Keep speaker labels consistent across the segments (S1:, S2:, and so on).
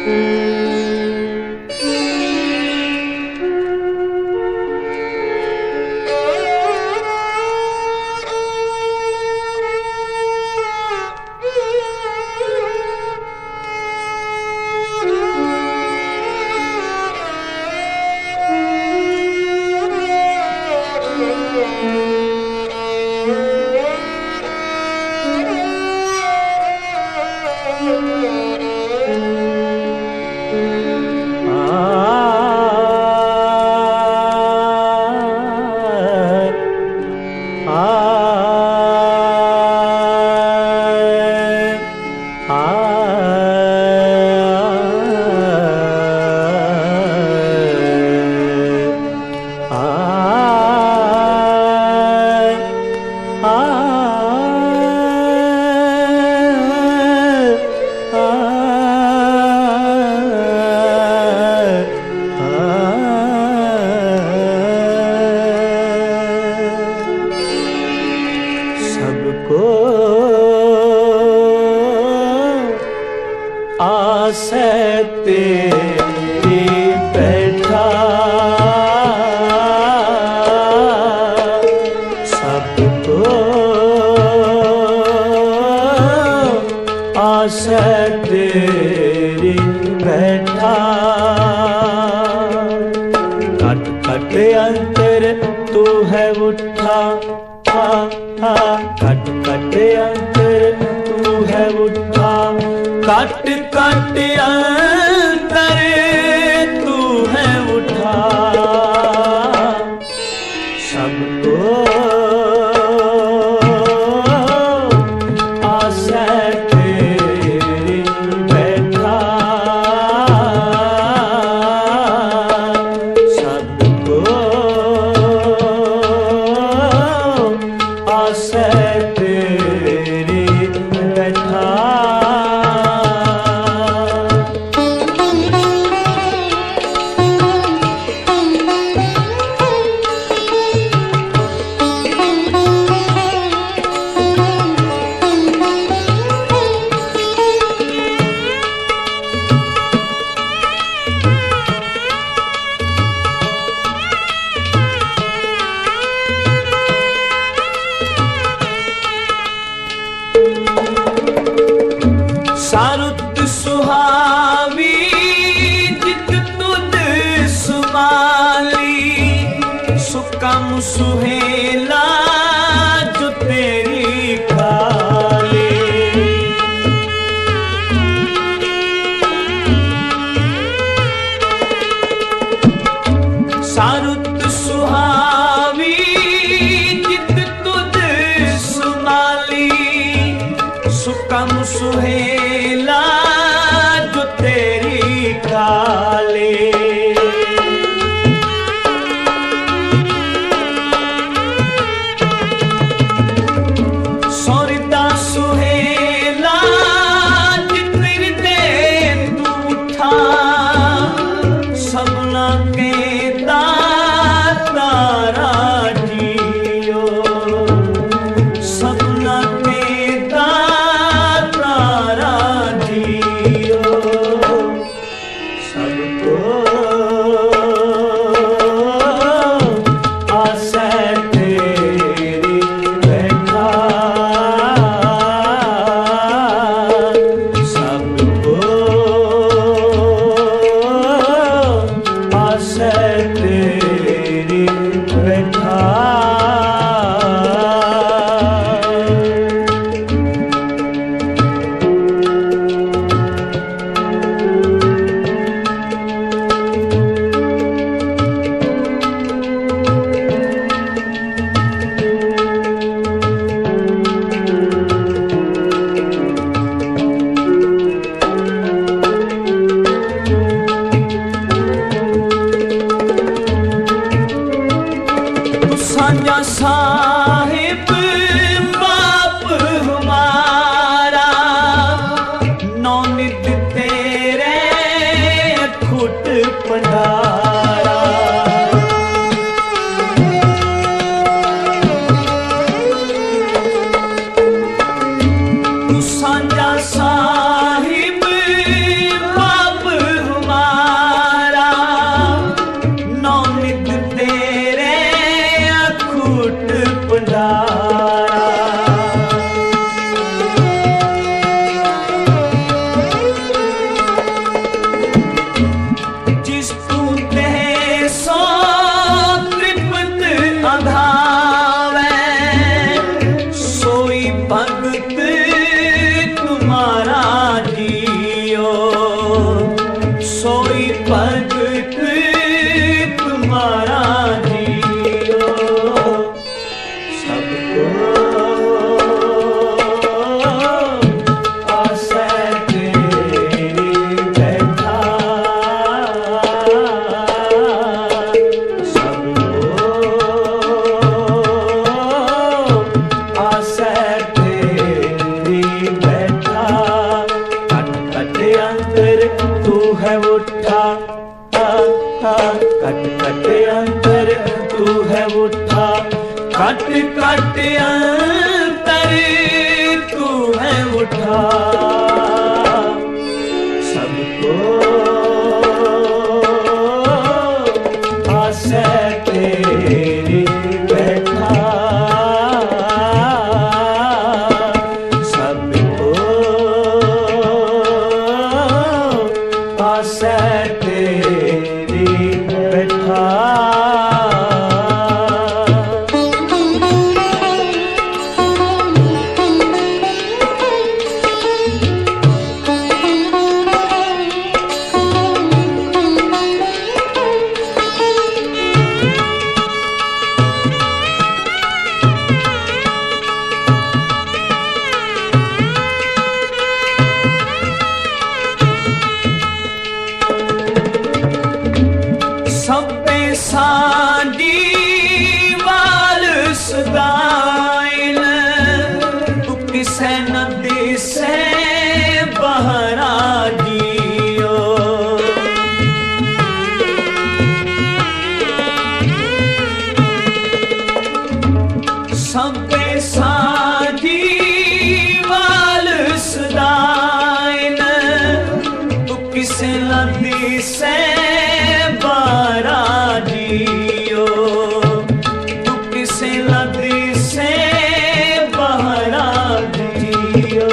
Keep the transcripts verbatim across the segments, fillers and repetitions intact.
S1: साहिब बाप तू है उठा, कट कट अंतर तू है उठा, कट कट अंतर तू है उठा। सबको आसे तेरी बैठा, सबको आसे तेरी बैठा। सबे साडी वाल सदाइल, तू किसे न दिसे बहरा जियो। सबे साडी वाल सदाइल, तू किसे न दिसे बारा जियो। तू किसे लदी से बारा जियो।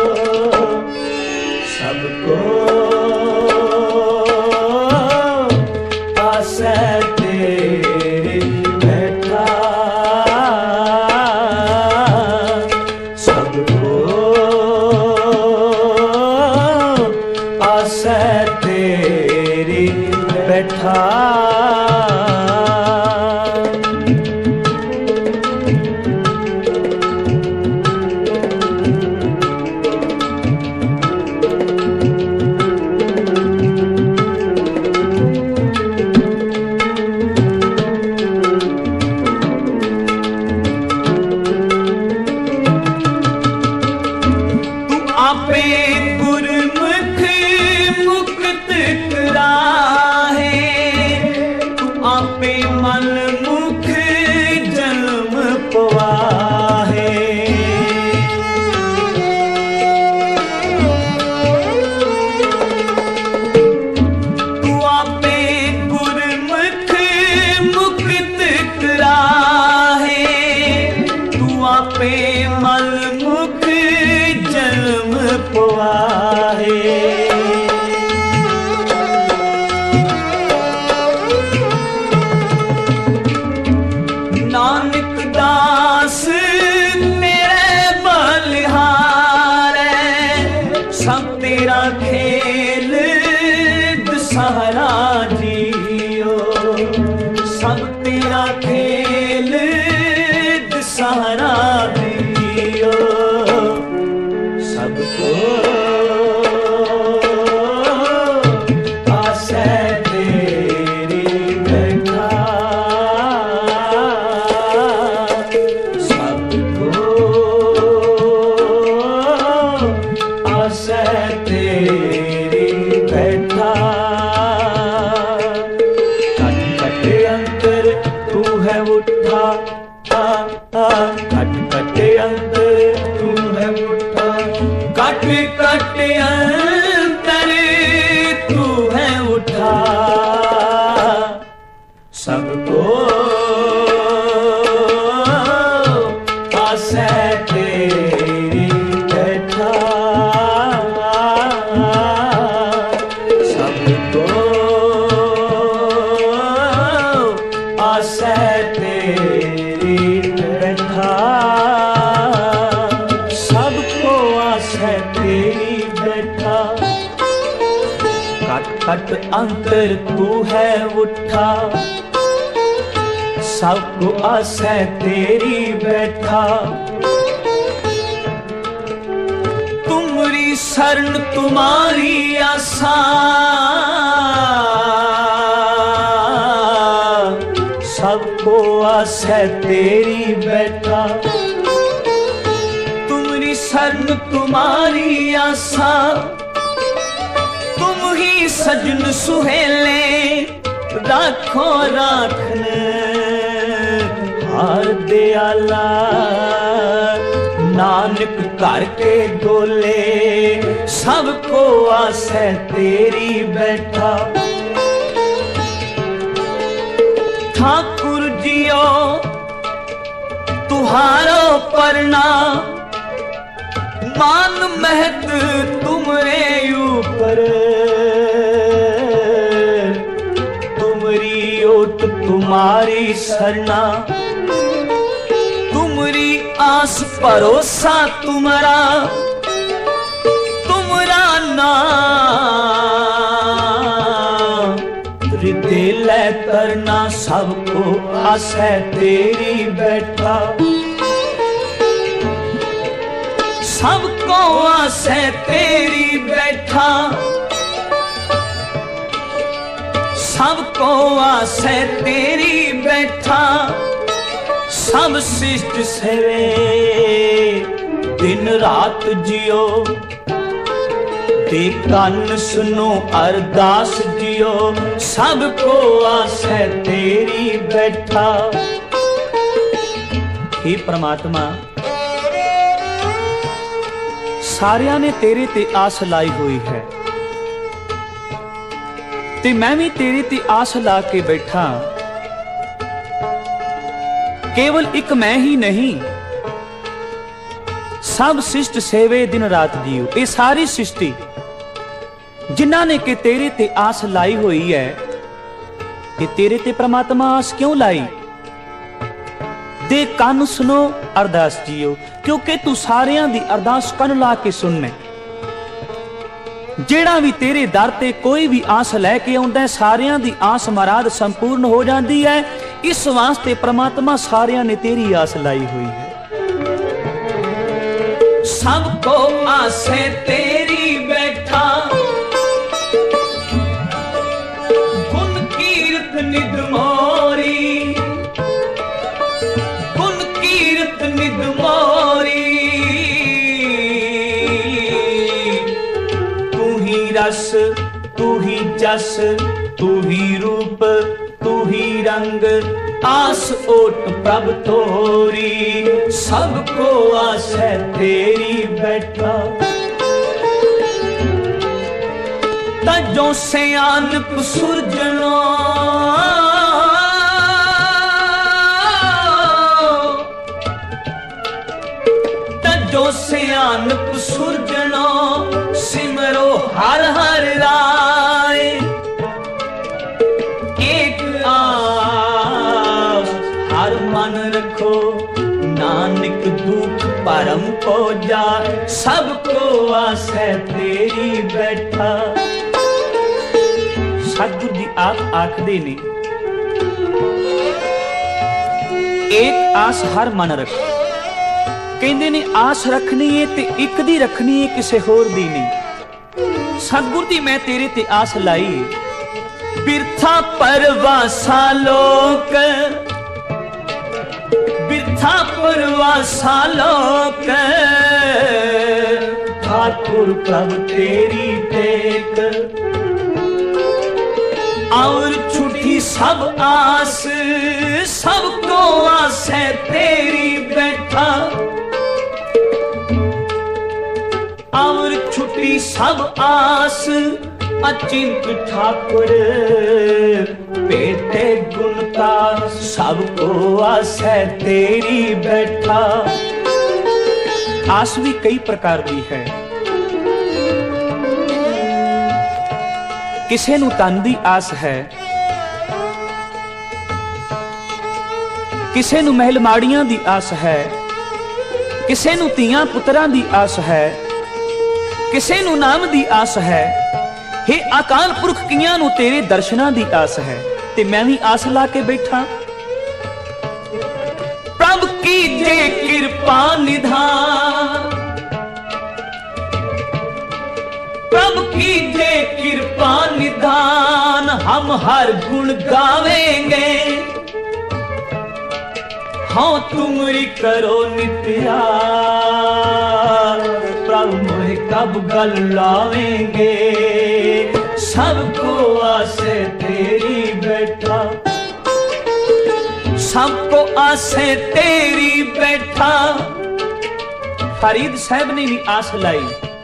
S1: सबको आसे तेरी बैठा, सबको आसे तेरी बैठा। आपे गुरमुख मुक्त कराहे, तू आपे मन मुख जन्म पवाहे। तू आपे गुरमुख मुक्त कराहे, तू आपे मन मुख जन्म पवाहे। नानक दास मेरे बलिहार, सब तेरा खेल दशहरा जियो। सब तेरा खेल दशहरा जियो। सबको आसे तेरी बैठा, सबको आसे तेरी बैठा। कट कट अंतर तू है उठा, कट कट अंतर तू है उठा, कट कट अंतर तू है उठा। सबको आसे तेरी बैठा, सबको आसे तेरी बैठा। सबको आसे तेरी बैठा, कट कट अंतर तू है उठा, सबको आसे तेरी बैठा। तुमरी शरण तुम्हारी आसा, सबको आसे तेरी बैठा। तुमरी शरण तुम्हारी आसा, तुम ही सजन सुहेले राखो राखन हार दयाला नानक घर के गोले सबको आसे तेरी बैठा। ठाकुर जियो तुहारो परना मान महत तुमरे ऊपर तुमरी ओट तुम्हारी सरना तुमरी आस भरोसा तुम्हारा तुम्हारा नाम हृदय ले करना सबको आस है तेरी बैठा। सबको आस है तेरी बैठा सबको आस है तेरी बैठा। सब शिष्ट सेवे दिन रात जियो ते कन सुनो अरदास जियो सबको आस है तेरी बैठा। हे परमात्मा सारिया ने तेरे ते आस लाई हुई है ते मैं भी तेरे ते आस ला के बैठा। केवल एक मैं ही नहीं सब शिष्ट सेवे दिन रात जियो ये सारी सृष्टि जिन्ना ने के तेरे ते आस लाई हुई है कि तेरे ते परमात्मा आस क्यों लाई दे कान सुनो अरदास जियो क्योंकि तू सारियां दी अरदास कन ला के सुनने। जेड़ा भी तेरे दर ते कोई भी आस लैके आउंदा है सारियां दी आस मराद संपूर्ण हो जाती है। इस वास्ते परमात्मा सारियां ने तेरी आस लाई हुई है। सबको आसे तेरी बैठा गुण कीर्त निद मोरी गुण कीर्त निद मोरी तू ही रस तू ही जस तू ही रूप तू ही रंग आस ओट प्रभ तोरी सबको आस है तेरी बैठा। तजो सियानप सुरजनो तजो सियानप सुरजनो सिमरो हर हर राय एक आस हर मन रखो नानक दुख परम को जा सबको आस है तेरी बैठा। सतगुरु जी आप आखदे ने एक आस हर मन रखो कहंदे ने आस रखनी है ते एक दी रखनी है किसे होर दी नहीं। सतगुरु जी मैं तेरे ते आस लाई बिरथा परवासा लोक बिरथा परवासा लोक ठाकुर प्रभ तेरी टेक और छुट्टी सब आस सबको आस है तेरी बैठा। और छुट्टी सब आस अचिंत ठाकुर बेटे गुण का सबको आस है तेरी बैठा। आस भी कई प्रकार की है किसे नू धन दी आस है किसे नू महल माड़ियां दी आस है किसे नू धीआं पुत्रां दी आस है किसे नू नाम दी आस है। हे अकाल पुरख कियां नू तेरे दर्शनां दी आस है ते मैं भी आस ला के बैठा। प्रभ की जे कृपा निधान प्रभ की जे कृपा निधान हम हर गुण गावेंगे। हाँ तुमरी करो नित्या प्रभु मोहे कब गल लावेंगे सबको आसे तेरी बैठा, सबको आसे तेरी बैठा। फरीद साहब ने भी आस लाई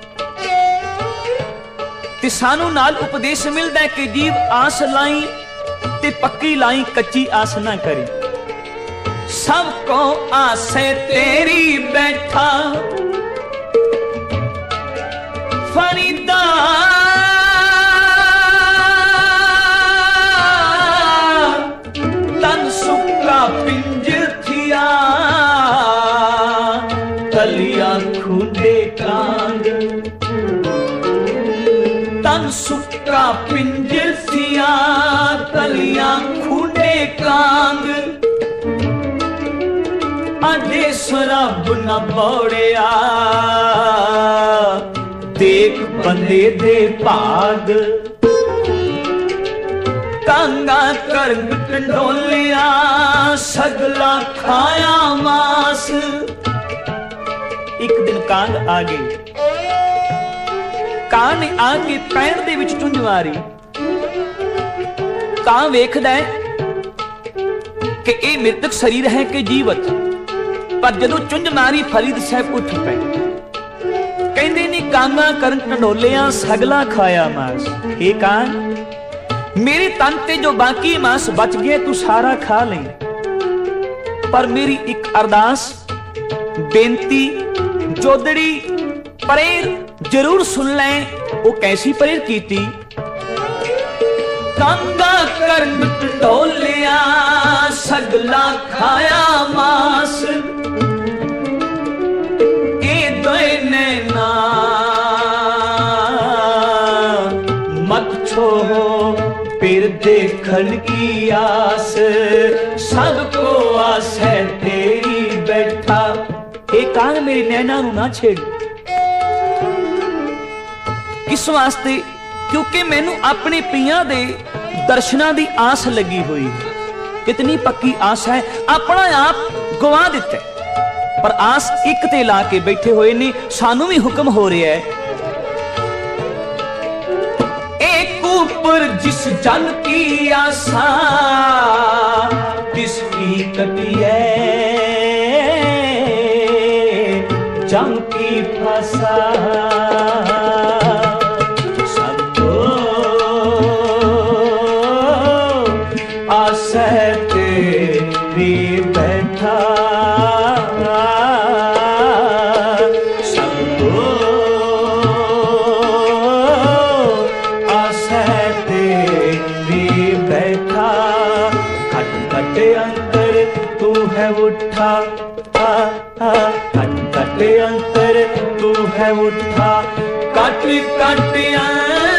S1: ते सानू नाल उपदेश मिलता है कि जीव आस लाई ते पक्की लाई, कच्ची आस ना करी। सबको आसे तेरी बैठा फरीदा तन सुक्का पिंज थिया, तलिया खुदे कांग। तन सुक्का पिंज थिया, तलिया खुदे कांग। अजे सरब न बौड़िया, देख बंदे दे भाग। कांगा करंग टंडोलिया, सगला खाया मास। एक दिन कांग आ गई, कां ने आके पैर दे विच चुंझ मारी। कां वेखदा है कि यह मृतक शरीर है कि जीवत, पर जदों चुंझ मारी फरीद साहब उठ पे। कहंदे ने कांगा करन टंडोलिया, सगला खाया मास। हे कां, मेरे तन ते जो बाकी मांस बच गया तू सारा खा ले, पर मेरी एक अरदास बेनती जोदड़ी परेर जरूर सुन ले। वो कैसी परेर कीती? कांगा करन टंडोलिया, सगला खाया मास। ए दोए नैना मत छोड़ो फिर देखन की आस। सबको आस है तेरी बैठा। ए कांग मेरी नैना नू ना छेड़। किस वास्ते? क्योंकि मैनू अपने पिया दे दर्शना दी आस लगी हुई है। कितनी पक्की आस है, अपना आप गवा दिता, पर आस एक ते ला के बैठे हुए ने। सानू भी हुक्म हो रहा है, एक ऊपर जिस जन की आशा तिसकी कटिए जम की फसा। तेरी बैठा सबको आस है तेरी बैठा। खट खट अंतर तू है उठा, खट खट अंतर तू है उठा। Cut cut